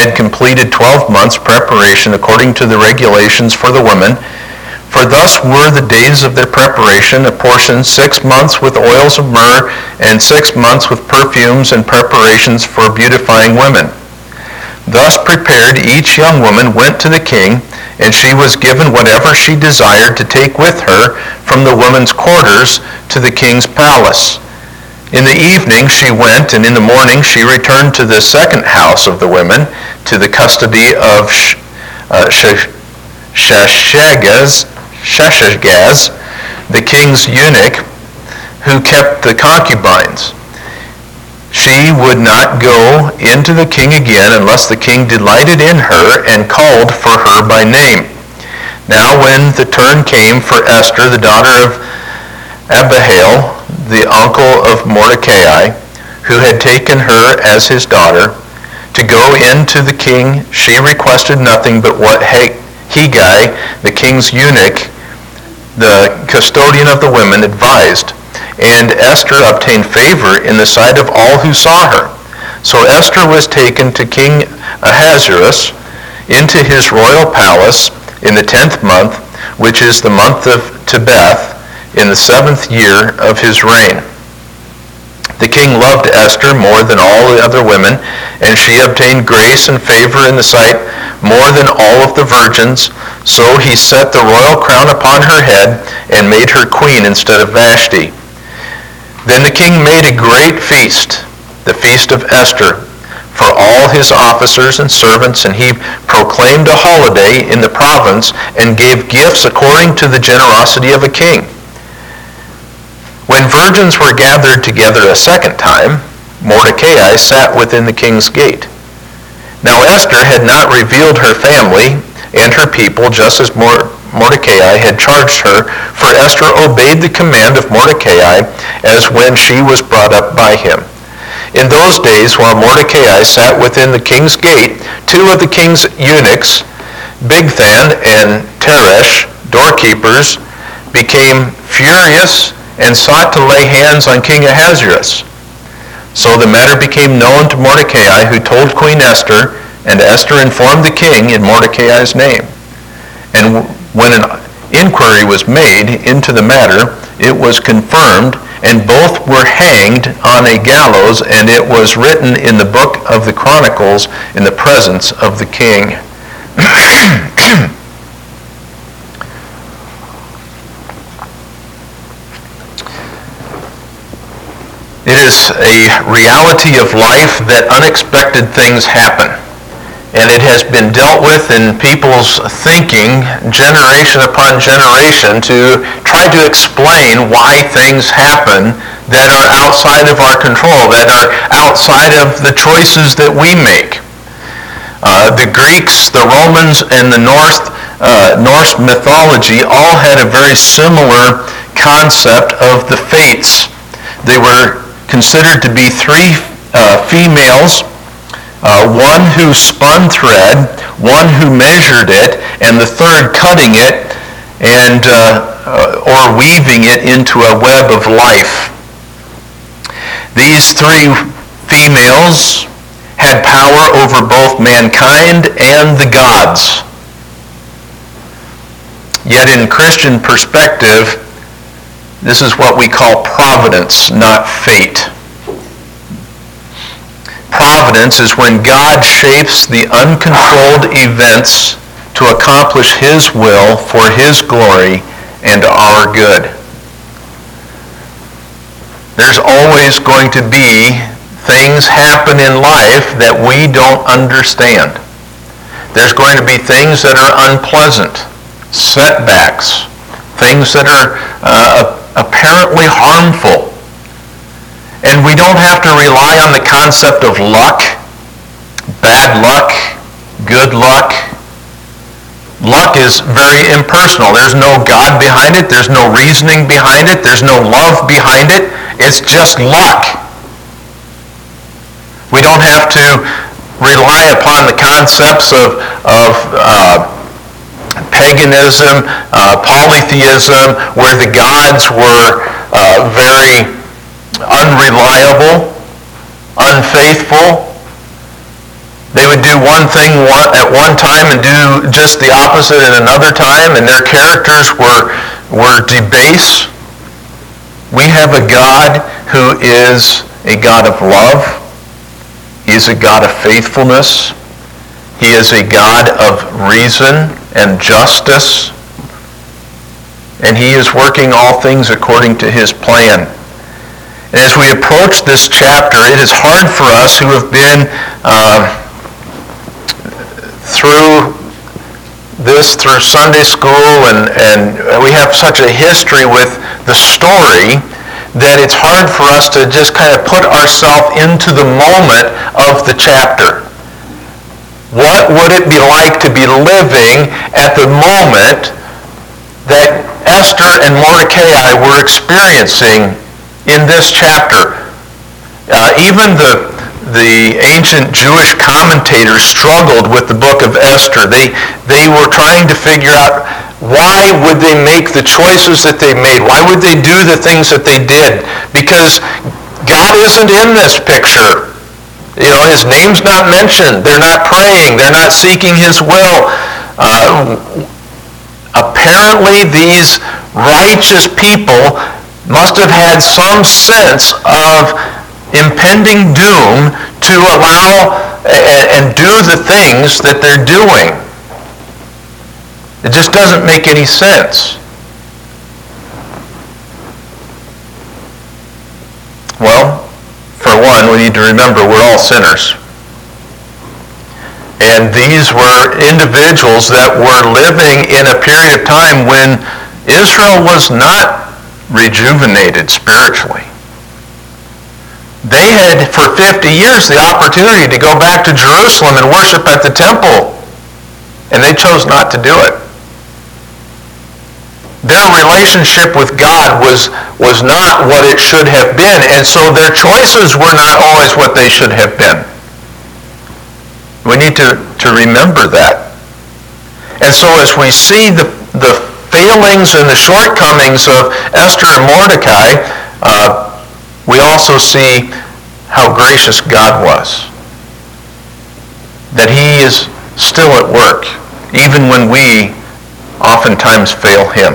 had completed 12 months' preparation according to the regulations for the women. For thus were the days of their preparation apportioned, 6 months with oils of myrrh, and 6 months with perfumes and preparations for beautifying women. Thus prepared, each young woman went to the king, and she was given whatever she desired to take with her from the women's quarters to the king's palace. In the evening she went, and in the morning she returned to the second house of the women, to the custody of Shashagaz, the king's eunuch, who kept the concubines. She would not go into the king again unless the king delighted in her and called for her by name. Now when the turn came for Esther, the daughter of Abihail, the uncle of Mordecai, who had taken her as his daughter, to go in to the king, she requested nothing but what Hegai, the king's eunuch, the custodian of the women, advised. And Esther obtained favor in the sight of all who saw her. So Esther was taken to King Ahasuerus into his royal palace in the 10th month, which is the month of Tebeth, in the 7th year of his reign. The king loved Esther more than all the other women, and she obtained grace and favor in the sight more than all of the virgins. So he set the royal crown upon her head and made her queen instead of Vashti. Then the king made a great feast, the feast of Esther, for all his officers and servants, and he proclaimed a holiday in the province and gave gifts according to the generosity of a king. When virgins were gathered together a second time, Mordecai sat within the king's gate. Now Esther had not revealed her family and her people, just as Mordecai had charged her, for Esther obeyed the command of Mordecai as when she was brought up by him. In those days, while Mordecai sat within the king's gate, two of the king's eunuchs, Bigthan and Teresh, doorkeepers, became furious and sought to lay hands on King Ahasuerus. So the matter became known to Mordecai, who told Queen Esther, and Esther informed the king in Mordecai's name. And when an inquiry was made into the matter, it was confirmed, and both were hanged on a gallows, and it was written in the book of the Chronicles in the presence of the king. It is a reality of life that unexpected things happen. And it has been dealt with in people's thinking generation upon generation to try to explain why things happen that are outside of our control, that are outside of the choices that we make. The Greeks, the Romans, and the Norse mythology all had a very similar concept of the fates. They were considered to be three females, one who spun thread, one who measured it, and the third cutting it and or weaving it into a web of life. These three females had power over both mankind and the gods. Yet in Christian perspective, this is what we call providence, not fate. Providence is when God shapes the uncontrolled events to accomplish His will for His glory and our good. There's always going to be things happen in life that we don't understand. There's going to be things that are unpleasant, setbacks, things that are apparently harmful. And we don't have to rely on the concept of luck, bad luck, good luck. Luck is very impersonal. There's no God behind it. There's no reasoning behind it. There's no love behind it. It's just luck. We don't have to rely upon the concepts of paganism, polytheism, where the gods were very unreliable, unfaithful. They would do one thing at one time and do just the opposite at another time, and their characters were debased. We have a God who is a God of love. He is a God of faithfulness. He is a God of reason and justice. And he is working all things according to his plan. And as we approach this chapter, it is hard for us who have been through Sunday school, and we have such a history with the story that it's hard for us to just kind of put ourselves into the moment of the chapter. What would it be like to be living at the moment that Esther and Mordecai were experiencing in this chapter? Even the ancient Jewish commentators struggled with the book of Esther. They were trying to figure out, why would they make the choices that they made? Why would they do the things that they did? Because God isn't in this picture. You know, his name's not mentioned. They're not praying. They're not seeking his will. Apparently, these righteous people must have had some sense of impending doom to allow and do the things that they're doing. It just doesn't make any sense. Well, for one, we need to remember we're all sinners. And these were individuals that were living in a period of time when Israel was not rejuvenated spiritually. They had, for 50 years, the opportunity to go back to Jerusalem and worship at the temple, and they chose not to do it. Their relationship with God was not what it should have been, and so their choices were not always what they should have been. We need to remember that. And so as we see the failings and the shortcomings of Esther and Mordecai, we also see how gracious God was. That he is still at work, even when we oftentimes fail him.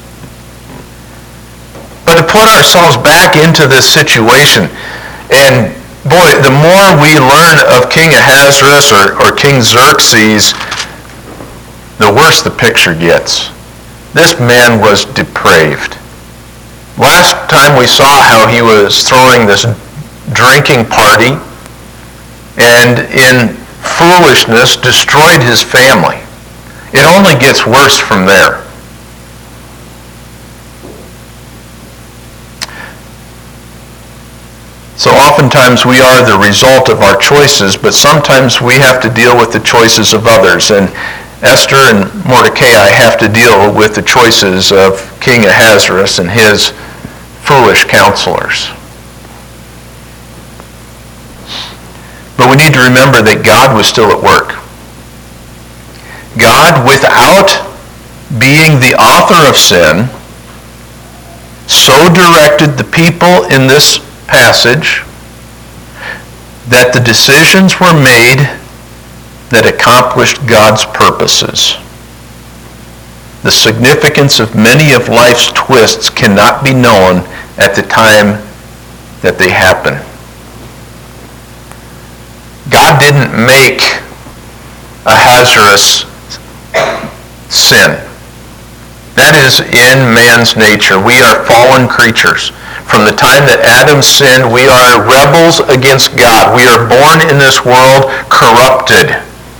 But to put ourselves back into this situation, and boy, the more we learn of King Ahasuerus or King Xerxes, the worse the picture gets. This man was depraved. Last time we saw how he was throwing this drinking party and in foolishness destroyed his family. It only gets worse from there. So oftentimes we are the result of our choices, but sometimes we have to deal with the choices of others. And Esther and Mordecai have to deal with the choices of King Ahasuerus and his foolish counselors. But we need to remember that God was still at work. God, without being the author of sin, so directed the people in this passage that the decisions were made that accomplished God's purposes. The significance of many of life's twists cannot be known at the time that they happen. God didn't make Ahasuerus sin. That is in man's nature. We are fallen creatures. From the time that Adam sinned, we are rebels against God. We are born in this world corrupted.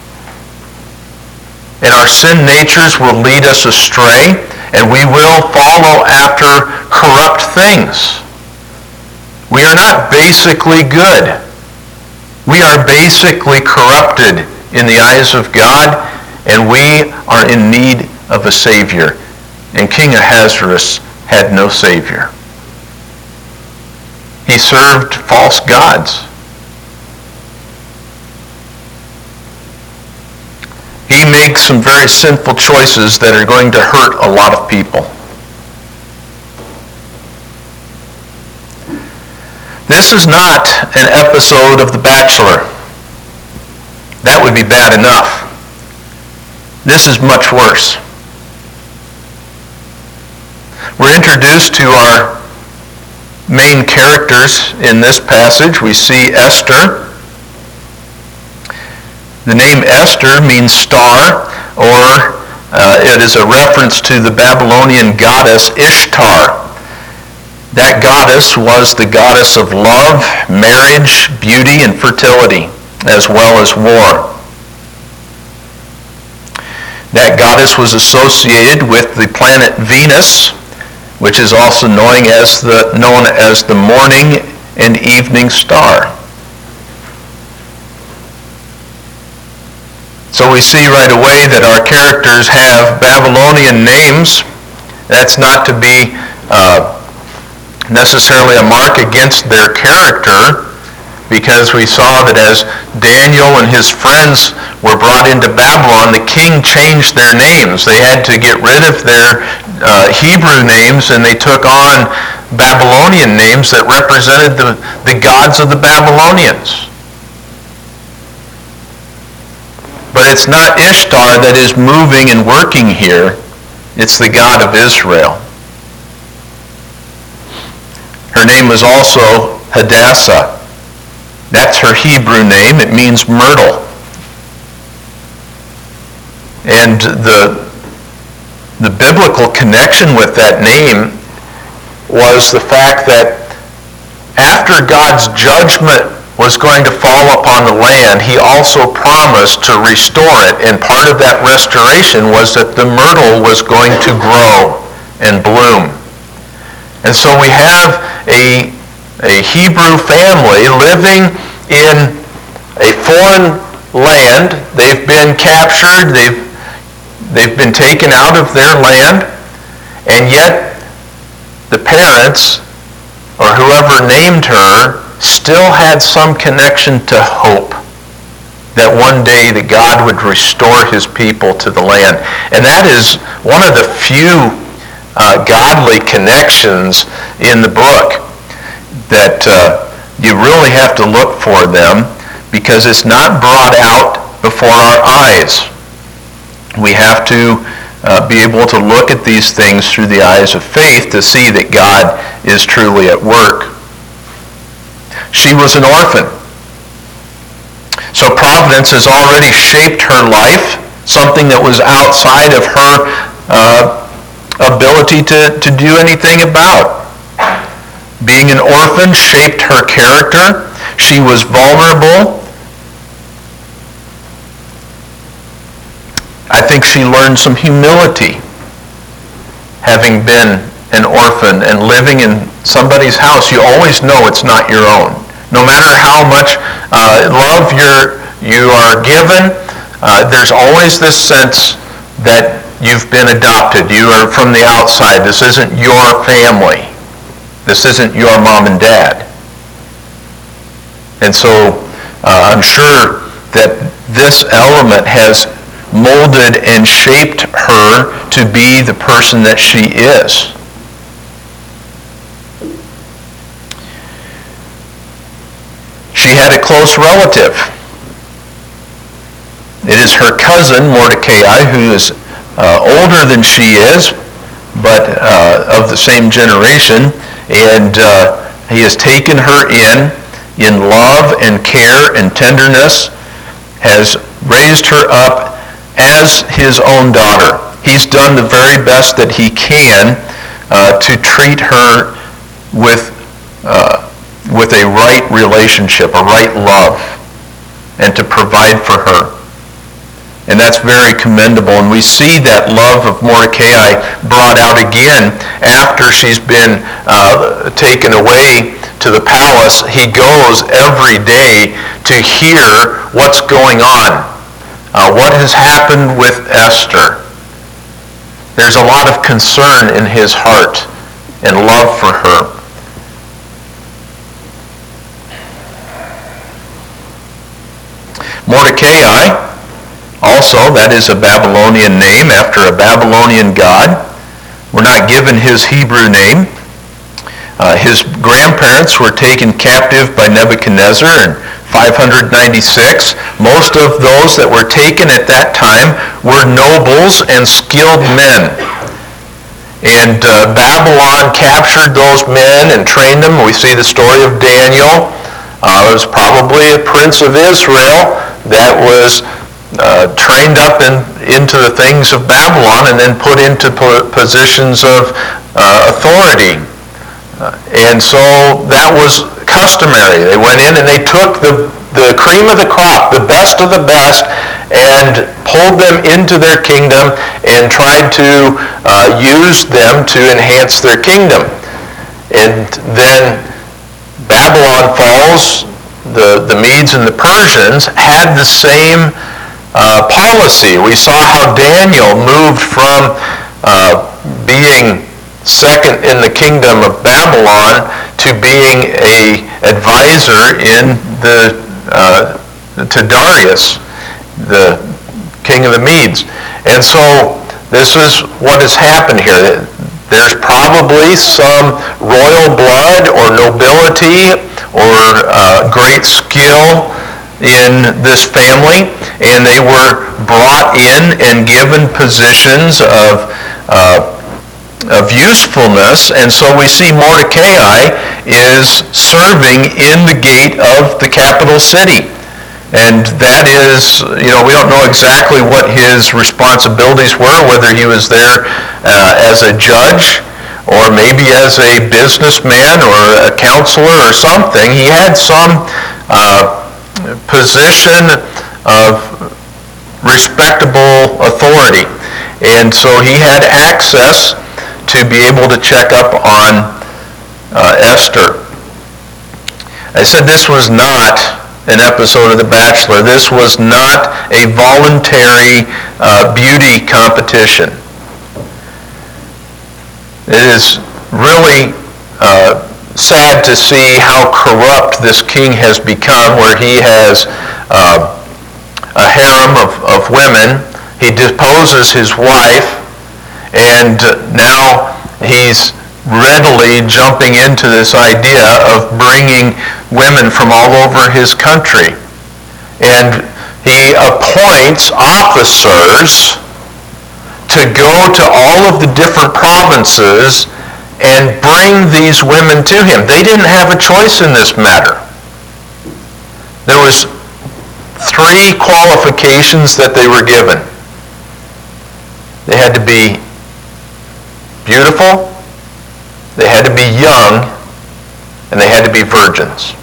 And our sin natures will lead us astray, and we will follow after corrupt things. We are not basically good. We are basically corrupted in the eyes of God, and we are in need of a Savior. And King Ahasuerus had no Savior. He served false gods. He makes some very sinful choices that are going to hurt a lot of people. This is not an episode of The Bachelor. That would be bad enough. This is much worse. We're introduced to our main characters in this passage. We see Esther. The name Esther means star, or it is a reference to the Babylonian goddess Ishtar. That goddess was the goddess of love, marriage, beauty, and fertility, as well as war. That goddess was associated with the planet Venus, which is also known as the morning and evening star. So we see right away that our characters have Babylonian names. That's not to be necessarily a mark against their character, because we saw that as Daniel and his friends were brought into Babylon, the king changed their names. They had to get rid of their Hebrew names, and they took on Babylonian names that represented the gods of the Babylonians. But it's not Ishtar that is moving and working here. It's the God of Israel. Her name was also Hadassah. That's her Hebrew name. It means myrtle. And the biblical connection with that name was the fact that after God's judgment was going to fall upon the land, he also promised to restore it. And part of that restoration was that the myrtle was going to grow and bloom. And so we have a Hebrew family living in a foreign land. They've been captured. They've been taken out of their land. And yet the parents, or whoever named her, still had some connection to hope that one day that God would restore his people to the land. And that is one of the few godly connections in the book that you really have to look for them, because it's not brought out before our eyes. We have to be able to look at these things through the eyes of faith to see that God is truly at work. She was an orphan. So Providence has already shaped her life, something that was outside of her ability to do anything about. Being an orphan shaped her character. She was vulnerable. I think she learned some humility, having been an orphan and living in somebody's house. You always know it's not your own. No matter how much love you are given, there's always this sense that you've been adopted. You are from the outside. This isn't your family. This isn't your mom and dad. And so I'm sure that this element has molded and shaped her to be the person that she is. She had a close relative. It is her cousin, Mordecai, who is older than she is, but of the same generation, and he has taken her in love and care and tenderness, has raised her up as his own daughter. He's done the very best that he can to treat her with a right relationship, a right love, and to provide for her. And that's very commendable. And we see that love of Mordecai brought out again after she's been taken away to the palace. He goes every day to hear what's going on. What has happened with Esther? There's a lot of concern in his heart and love for her. Mordecai, also, that is a Babylonian name after a Babylonian god. We're not given his Hebrew name. His grandparents were taken captive by Nebuchadnezzar and 596. Most of those that were taken at that time were nobles and skilled men. And Babylon captured those men and trained them. We see the story of Daniel. It was probably a prince of Israel that was trained up into the things of Babylon and then put into positions of authority. And so that was customary. They went in and they took the cream of the crop, the best of the best, and pulled them into their kingdom and tried to use them to enhance their kingdom. And then Babylon falls. The Medes and the Persians had the same policy. We saw how Daniel moved from being second in the kingdom of Babylon to being an advisor to Darius, the king of the Medes. And so this is what has happened here. There's probably some royal blood or nobility or great skill in this family, and they were brought in and given positions of usefulness. And so we see Mordecai is serving in the gate of the capital city. And that is, we don't know exactly what his responsibilities were, whether he was there as a judge or maybe as a businessman or a counselor or something. He had some position of respectable authority. And so he had access to be able to check up on Esther. I said this was not an episode of The Bachelor. This was not a voluntary beauty competition. It is really sad to see how corrupt this king has become, where he has a harem of women. He deposes his wife, and now he's readily jumping into this idea of bringing women from all over his country. And he appoints officers to go to all of the different provinces and bring these women to him. They didn't have a choice in this matter. There was 3 qualifications that they were given. They had to be beautiful, they had to be young, and they had to be virgins.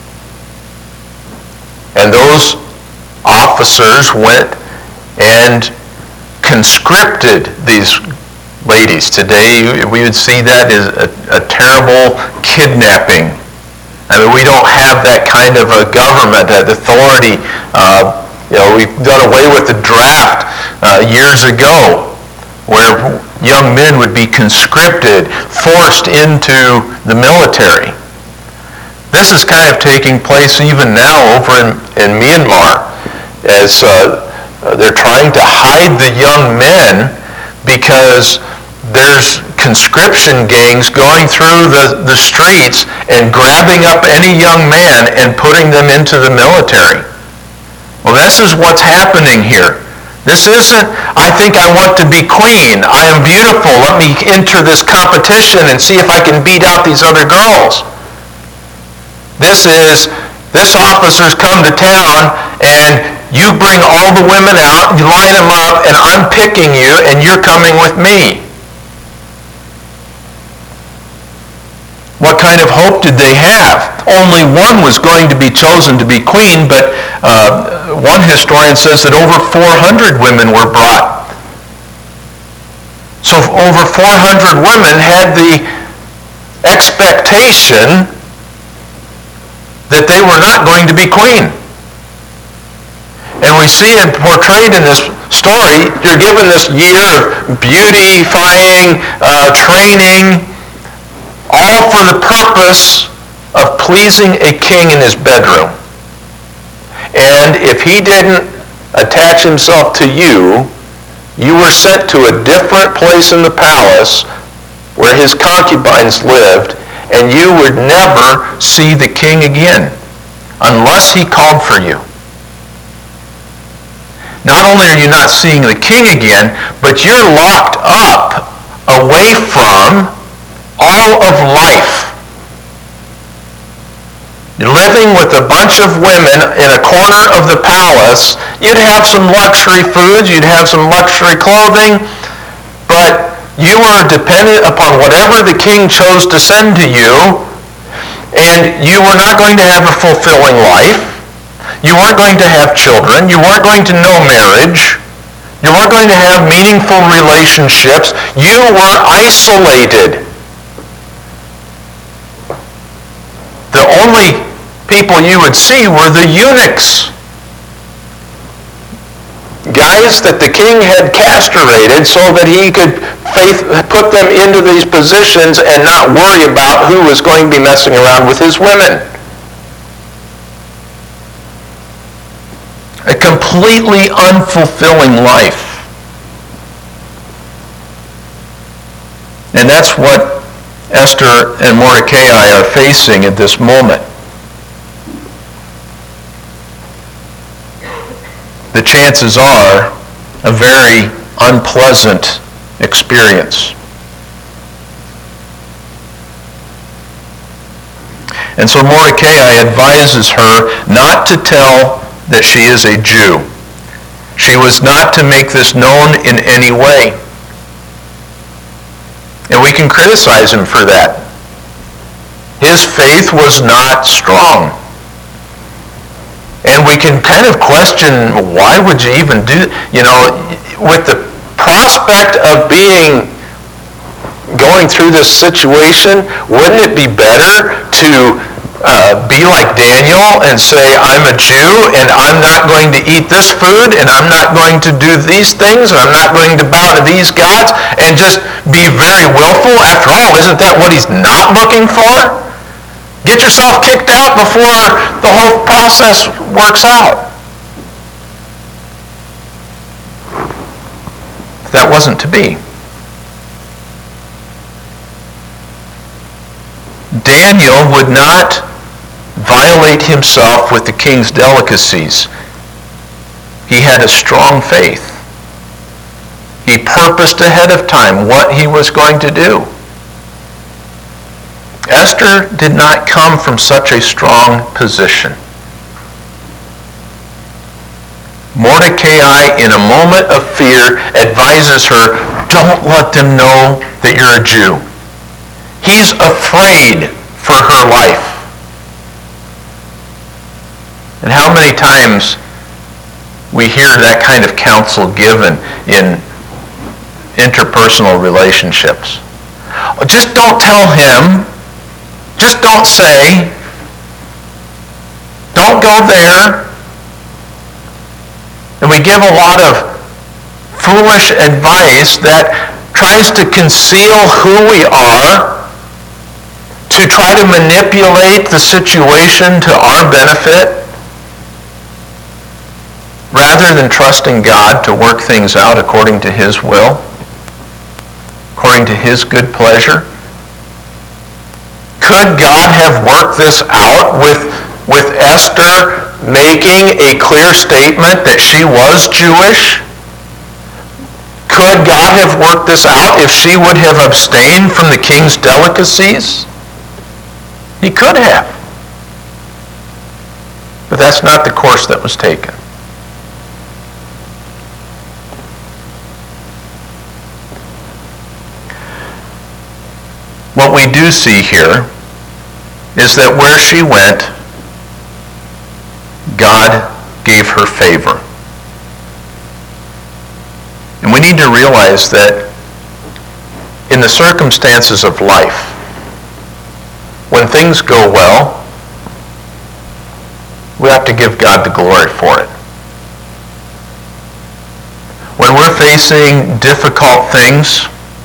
And those officers went and conscripted these ladies. Today, we would see that as a terrible kidnapping. I mean, we don't have that kind of a government, that authority. We've done away with the draft years ago, where young men would be conscripted, forced into the military. This is kind of taking place even now over in Myanmar, as they're trying to hide the young men because there's conscription gangs going through the streets and grabbing up any young man and putting them into the military. Well, this is what's happening here. This isn't, I think I want to be queen. I am beautiful. Let me enter this competition and see if I can beat out these other girls. This officers come to town and you bring all the women out, you line them up, and I'm picking you and you're coming with me. What kind of hope did they have? Only one was going to be chosen to be queen, but one historian says that over 400 women were brought. So over 400 women had the expectation that they were not going to be queen. And we see it portrayed in this story. You're given this year of beautifying, training, all for the purpose of pleasing a king in his bedroom. And if he didn't attach himself to you, you were sent to a different place in the palace where his concubines lived, and you would never see the king again. unless he called for you. Not only are you not seeing the king again, but you're locked up away from all of life. You're living with a bunch of women in a corner of the palace. You'd have some luxury foods, you'd have some luxury clothing, but you were dependent upon whatever the king chose to send to you, and you were not going to have a fulfilling life. You weren't going to have children. You weren't going to know marriage. You weren't going to have meaningful relationships. You were isolated. The only people you would see were the eunuchs. Guys that the king had castrated so that he could put them into these positions and not worry about who was going to be messing around with his women. A completely unfulfilling life. And that's what Esther and Mordecai are facing at this moment. The chances are a very unpleasant experience. And so Mordecai advises her not to tell that she is a Jew. She was not to make this known in any way. And we can criticize him for that. His faith was not strong. And we can kind of question, why would you even do, with the prospect of going through this situation, wouldn't it be better to be like Daniel and say, I'm a Jew and I'm not going to eat this food and I'm not going to do these things and I'm not going to bow to these gods, and just be very willful? After all, isn't that what he's not looking for? Get yourself kicked out before the whole process works out. That wasn't to be. Daniel would not violate himself with the king's delicacies. He had a strong faith. He purposed ahead of time what he was going to do. Esther did not come from such a strong position. Mordecai, in a moment of fear, advises her, don't let them know that you're a Jew. He's afraid for her life. And how many times we hear that kind of counsel given in interpersonal relationships. Just don't tell him. Just don't say. Don't go there. And we give a lot of foolish advice that tries to conceal who we are, to try to manipulate the situation to our benefit, rather than trusting God to work things out according to his will, according to his good pleasure. Could God have worked this out with Esther making a clear statement that she was Jewish? Could God have worked this out if she would have abstained from the king's delicacies? He could have. But that's not the course that was taken. What we do see here is that where she went, God gave her favor. And we need to realize that in the circumstances of life, when things go well, we have to give God the glory for it. When we're facing difficult things,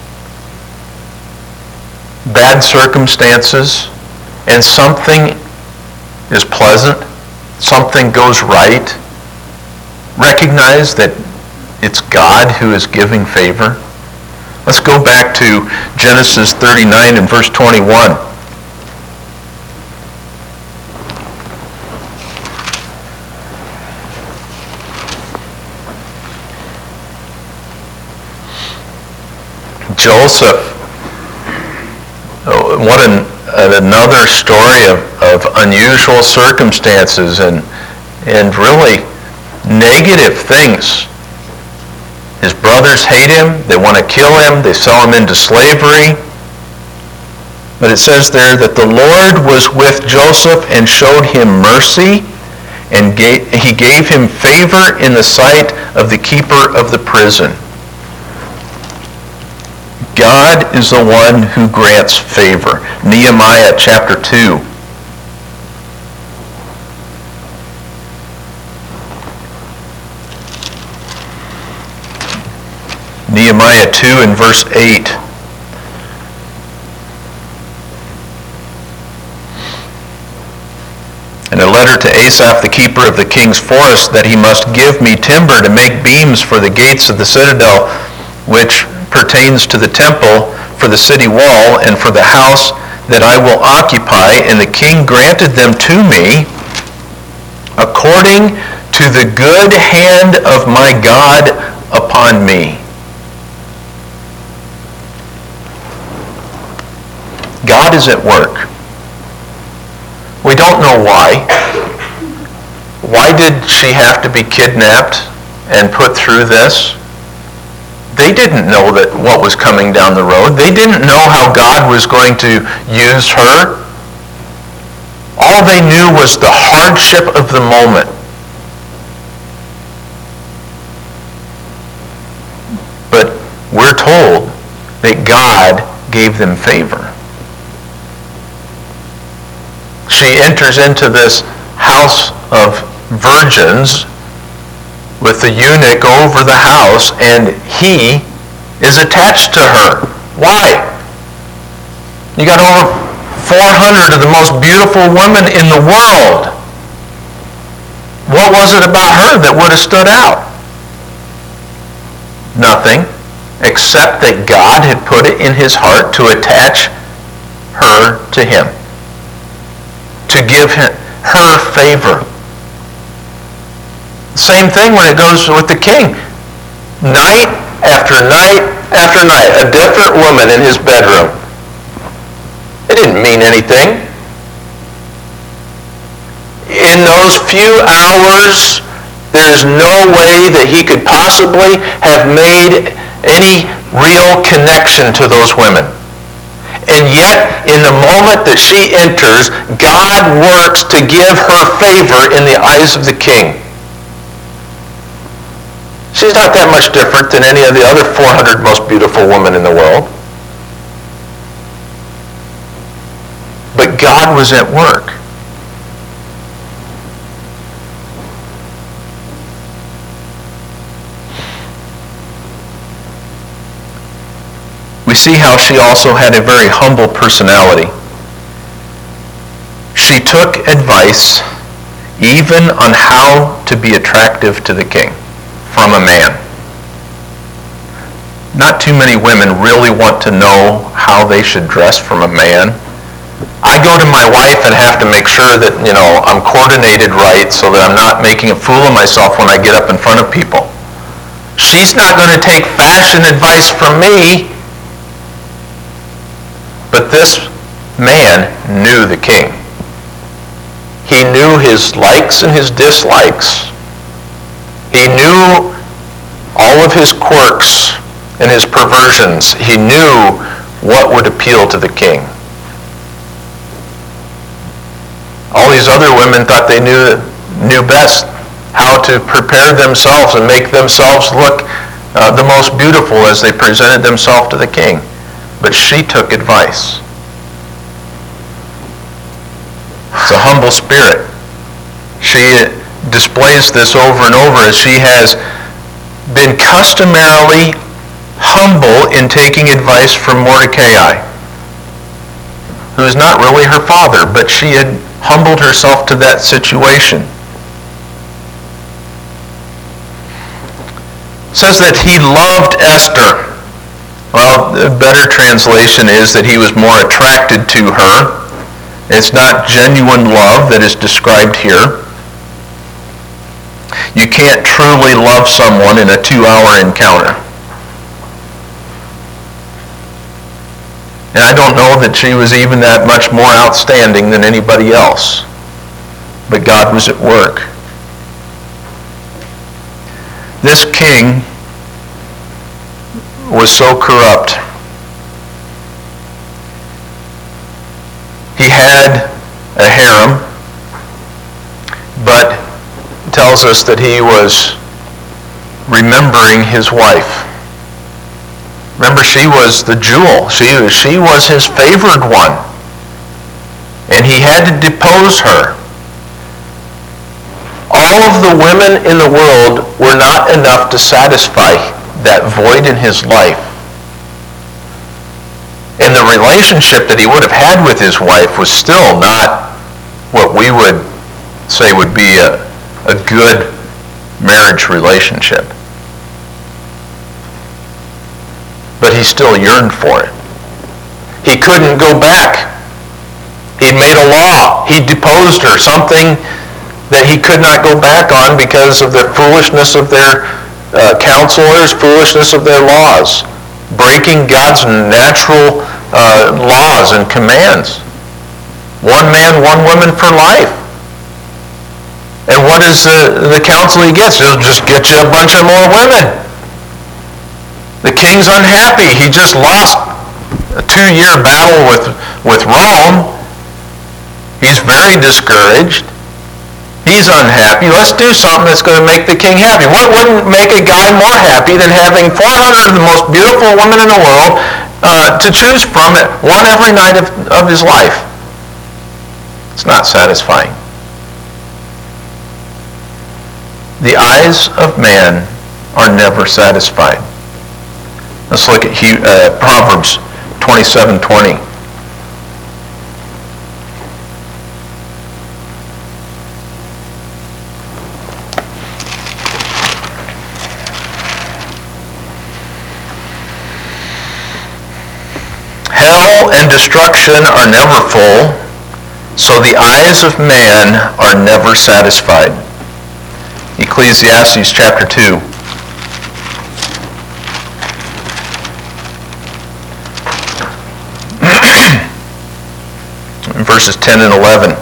bad circumstances, and something is pleasant, something goes right, recognize that it's God who is giving favor. Let's go back to Genesis 39 and verse 21. Joseph, another story of unusual circumstances and really negative things. His brothers hate him, they want to kill him, they sell him into slavery. But it says there that the Lord was with Joseph and showed him mercy, and he gave him favor in the sight of the keeper of the prison. God is the one who grants favor. Nehemiah chapter 2. Nehemiah 2 and verse 8. And a letter to Asaph, the keeper of the king's forest, that he must give me timber to make beams for the gates of the citadel, which pertains to the temple, for the city wall, and for the house that I will occupy. And the king granted them to me according to the good hand of my God upon me. God is at work. We don't know why. Why did she have to be kidnapped and put through this? They didn't know that what was coming down the road. They didn't know how God was going to use her. All they knew was the hardship of the moment. But we're told that God gave them favor. She enters into this house of virgins with the eunuch over the house, and he is attached to her. Why? You got over 400 of the most beautiful women in the world. What was it about her that would have stood out? Nothing, except that God had put it in his heart to attach her to him, to give her favor. Same thing when it goes with the king. Night after night after night, a different woman in his bedroom. It didn't mean anything. In those few hours, there's no way that he could possibly have made any real connection to those women. And yet, in the moment that she enters, God works to give her favor in the eyes of the king. She's not that much different than any of the other 400 most beautiful women in the world. But God was at work. We see how she also had a very humble personality. She took advice even on how to be attractive to the king from a man. Not too many women really want to know how they should dress from a man. I go to my wife and have to make sure that, I'm coordinated right so that I'm not making a fool of myself when I get up in front of people. She's not going to take fashion advice from me. But this man knew the king. He knew his likes and his dislikes. He knew all of his quirks and his perversions. He knew what would appeal to the king. All these other women thought they knew best how to prepare themselves and make themselves look the most beautiful as they presented themselves to the king. But she took advice. It's a humble spirit. She displays this over and over as she has been customarily humble in taking advice from Mordecai, who is not really her father, but she had humbled herself to that situation. It says that he loved Esther. Well, the better translation is that he was more attracted to her. It's not genuine love that is described here. You can't truly love someone in a 2-hour encounter. And I don't know that she was even that much more outstanding than anybody else. But God was at work. This king was so corrupt. He had a harem, but it tells us that he was remembering his wife. Remember, she was the jewel. She was his favored one. And he had to depose her. All of the women in the world were not enough to satisfy that void in his life. And the relationship that he would have had with his wife was still not what we would say would be a good marriage relationship. But he still yearned for it. He couldn't go back. He made a law. He deposed her, something that he could not go back on because of the foolishness of their counselors, foolishness of their laws, breaking God's natural laws and commands. One man, one woman for life. And what is the counsel he gets? He'll just get you a bunch of more women. The king's unhappy. He just lost a 2-year battle with Rome. He's very discouraged. He's unhappy. Let's do something that's going to make the king happy. What wouldn't make a guy more happy than having 400 of the most beautiful women in the world to choose from, one every night of his life? It's not satisfying. The eyes of man are never satisfied. Let's look at Proverbs 27:20. Hell and destruction are never full, so the eyes of man are never satisfied. Ecclesiastes chapter 2. Verses 10 and 11.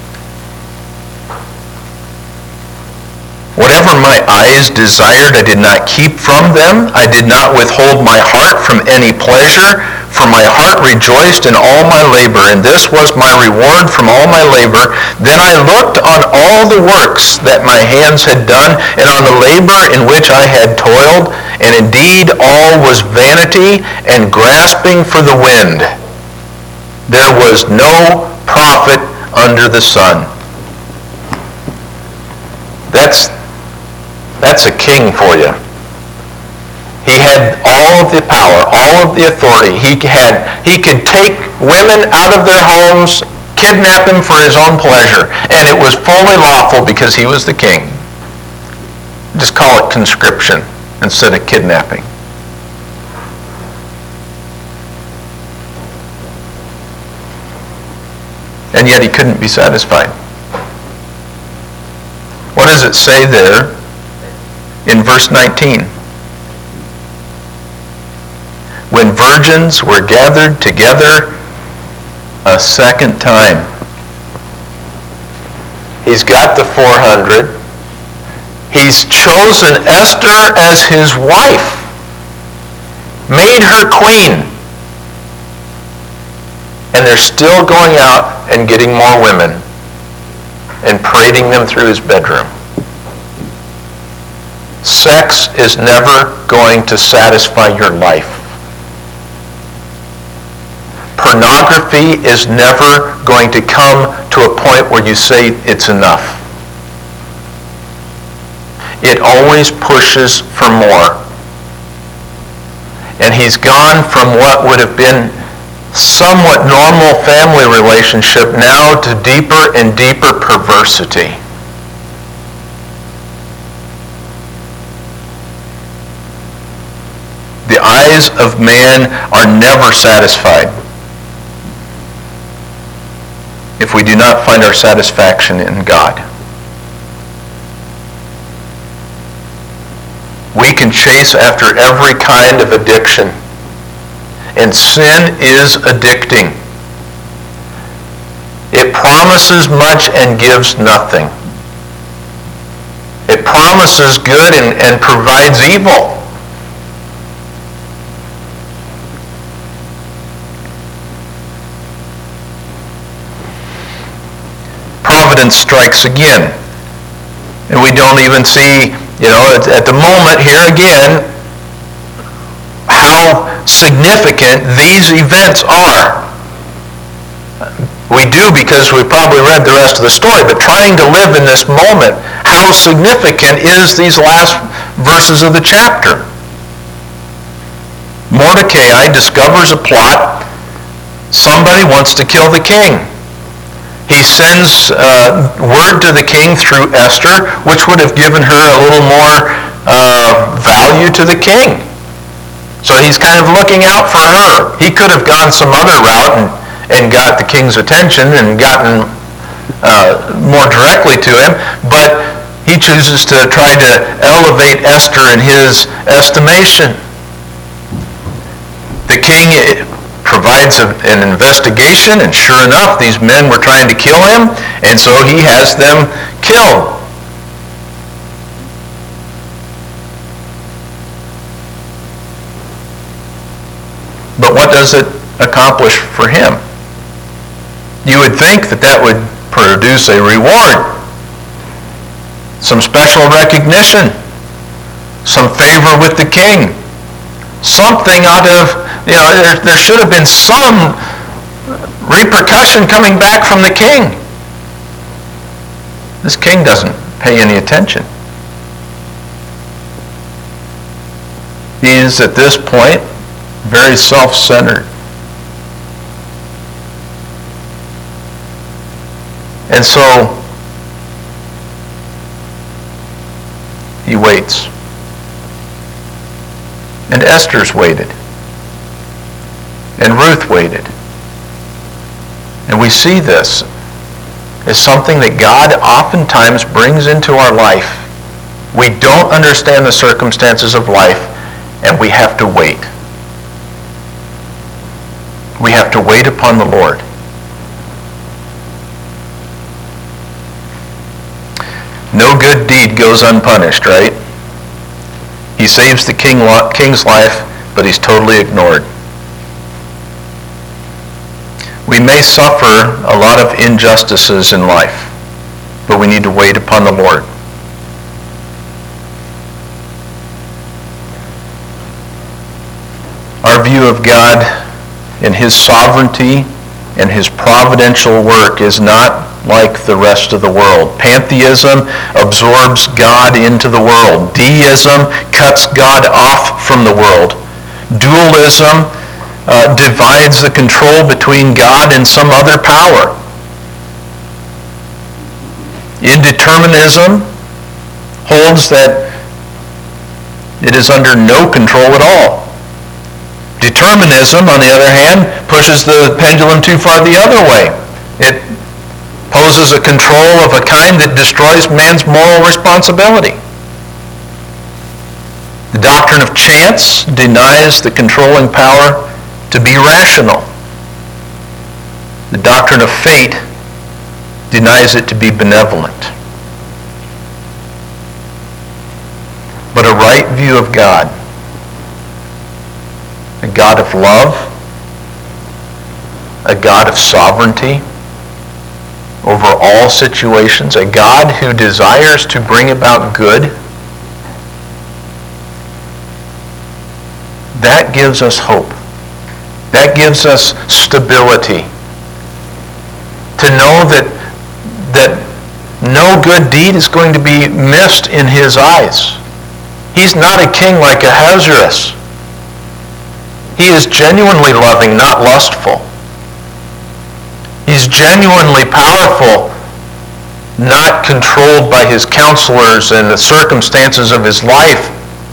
Whatever my eyes desired, I did not keep from them. I did not withhold my heart from any pleasure, for my heart rejoiced in all my labor, and this was my reward from all my labor. Then I looked on all the works that my hands had done, and on the labor in which I had toiled, and indeed all was vanity and grasping for the wind. There was no profit under the sun. That's a king for you. He had all of the power, all of the authority. He could take women out of their homes, kidnap them for his own pleasure, and it was fully lawful because he was the king. Just call it conscription instead of kidnapping. And yet he couldn't be satisfied. What does it say there in verse 19? When virgins were gathered together a second time. He's got the 400. He's chosen Esther as his wife. Made her queen. And they're still going out and getting more women and parading them through his bedroom. Sex is never going to satisfy your life. Pornography is never going to come to a point where you say it's enough. It always pushes for more. And he's gone from what would have been somewhat normal family relationship now to deeper and deeper perversity. The eyes of man are never satisfied if we do not find our satisfaction in God. We can chase after every kind of addiction, and sin is addicting. It promises much and gives nothing. It promises good and provides evil. Providence strikes again. And we don't even see, at the moment here again, how significant these events are. We do because we probably read the rest of the story, but trying to live in this moment, how significant is these last verses of the chapter? Mordecai discovers a plot. Somebody wants to kill the king. He sends word to the king through Esther, which would have given her a little more value to the king. So he's kind of looking out for her. He could have gone some other route and got the king's attention and gotten more directly to him, but he chooses to try to elevate Esther in his estimation. The king provides an investigation, and sure enough, these men were trying to kill him, and so he has them killed. But what does it accomplish for him? You would think that would produce a reward, some special recognition, some favor with the king, something out of, there should have been some repercussion coming back from the king. This king doesn't pay any attention. He is at this point very self-centered. And so he waits. And Esther's waited. And Ruth waited. And we see this as something that God oftentimes brings into our life. We don't understand the circumstances of life, and we have to wait. We have to wait upon the Lord. No good deed goes unpunished, right? He saves the king's life, but he's totally ignored. We may suffer a lot of injustices in life, but we need to wait upon the Lord. Our view of God and his sovereignty and his providential work is not like the rest of the world. Pantheism absorbs God into the world. Deism cuts God off from the world. Dualism divides the control between God and some other power. Indeterminism holds that it is under no control at all. Determinism, on the other hand, pushes the pendulum too far the other way. It poses a control of a kind that destroys man's moral responsibility. The doctrine of chance denies the controlling power to be rational. The doctrine of fate denies it to be benevolent. But a right view of God, a God of love, a God of sovereignty over all situations, a God who desires to bring about good, that gives us hope. That gives us stability. To know that no good deed is going to be missed in his eyes. He's not a king like Ahasuerus. He is genuinely loving, not lustful. He's genuinely powerful, not controlled by his counselors and the circumstances of his life.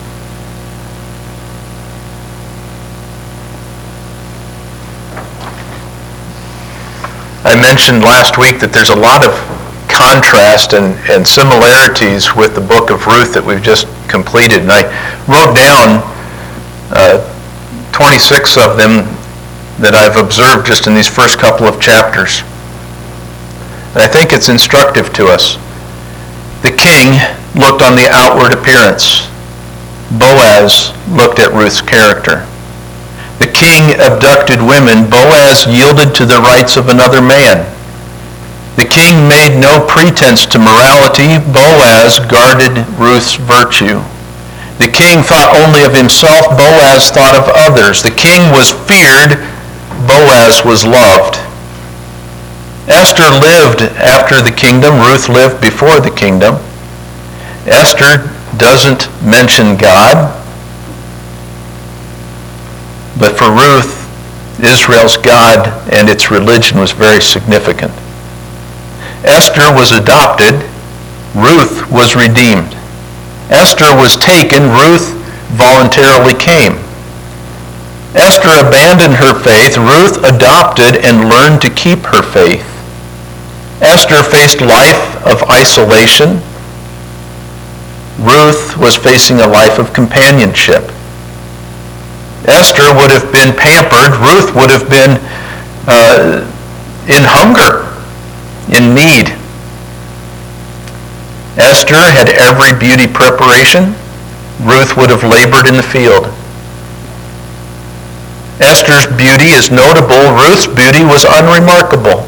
I mentioned last week that there's a lot of contrast and similarities with the book of Ruth that we've just completed. And I wrote down 26 of them that I've observed just in these first couple of chapters. And I think it's instructive to us. The king looked on the outward appearance. Boaz looked at Ruth's character. The king abducted women. Boaz yielded to the rights of another man. The king made no pretense to morality. Boaz guarded Ruth's virtue. The king thought only of himself. Boaz thought of others. The king was feared. Boaz was loved. Esther lived after the kingdom. Ruth lived before the kingdom. Esther doesn't mention God. But for Ruth, Israel's God and its religion was very significant. Esther was adopted. Ruth was redeemed. Esther was taken. Ruth voluntarily came. Esther abandoned her faith. Ruth adopted and learned to keep her faith. Esther faced life of isolation. Ruth was facing a life of companionship. Esther would have been pampered. Ruth would have been in hunger, in need. Esther had every beauty preparation. Ruth would have labored in the field. Esther's beauty is notable. Ruth's beauty was unremarkable.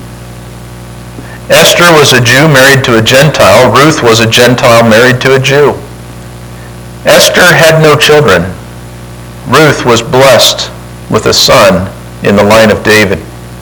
Esther was a Jew married to a Gentile. Ruth was a Gentile married to a Jew. Esther had no children. Ruth was blessed with a son in the line of David.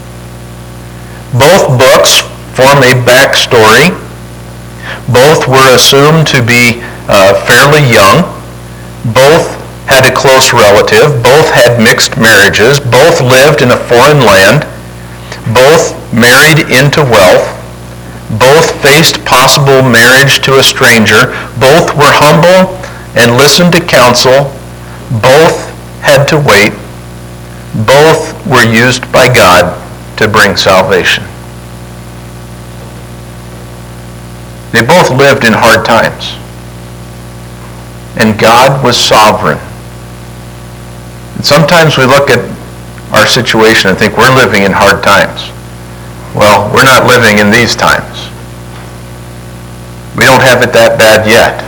Both books form a backstory. Both were assumed to be fairly young. Both had a close relative. Both had mixed marriages. Both lived in a foreign land. Both married into wealth. Both faced possible marriage to a stranger. Both were humble and listened to counsel. Both had to wait. Both were used by God to bring salvation. They both lived in hard times. And God was sovereign. And sometimes we look at our situation and think we're living in hard times. Well, we're not living in these times. We don't have it that bad yet.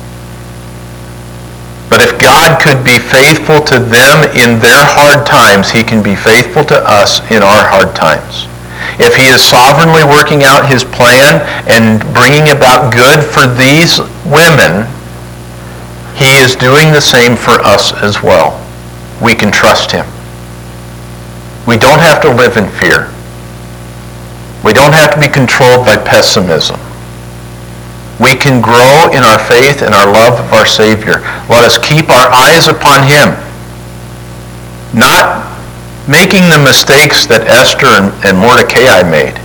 But if God could be faithful to them in their hard times, he can be faithful to us in our hard times. If he is sovereignly working out his plan and bringing about good for these women, he is doing the same for us as well. We can trust him. We don't have to live in fear. We don't have to be controlled by pessimism. We can grow in our faith and our love of our Savior. Let us keep our eyes upon him, not making the mistakes that Esther and Mordecai made,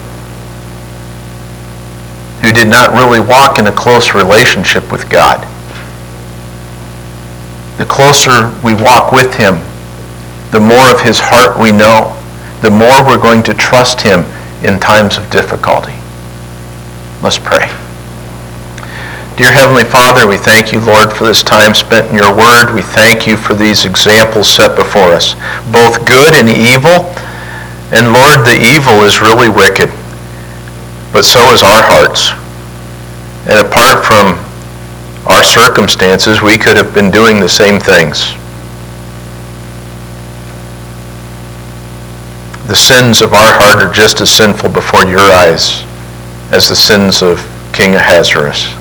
who did not really walk in a close relationship with God. The closer we walk with him, the more of his heart we know, the more we're going to trust him in times of difficulty. Let's pray. Dear Heavenly Father, we thank you, Lord, for this time spent in your word. We thank you for these examples set before us, both good and evil. And Lord, the evil is really wicked, but so is our hearts. And apart from our circumstances, we could have been doing the same things. The sins of our heart are just as sinful before your eyes as the sins of King Ahasuerus.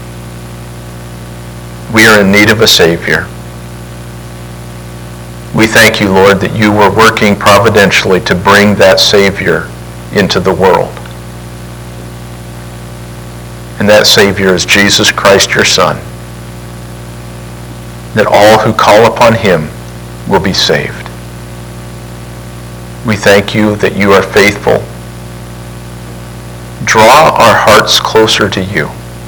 We are in need of a Savior. We thank you, Lord, that you were working providentially to bring that Savior into the world. And that Savior is Jesus Christ, your Son. That all who call upon him will be saved. We thank you that you are faithful. Draw our hearts closer to you.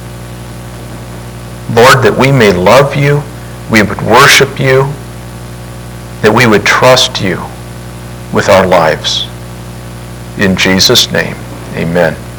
Lord, that we may love you, we would worship you, that we would trust you with our lives. In Jesus' name, amen.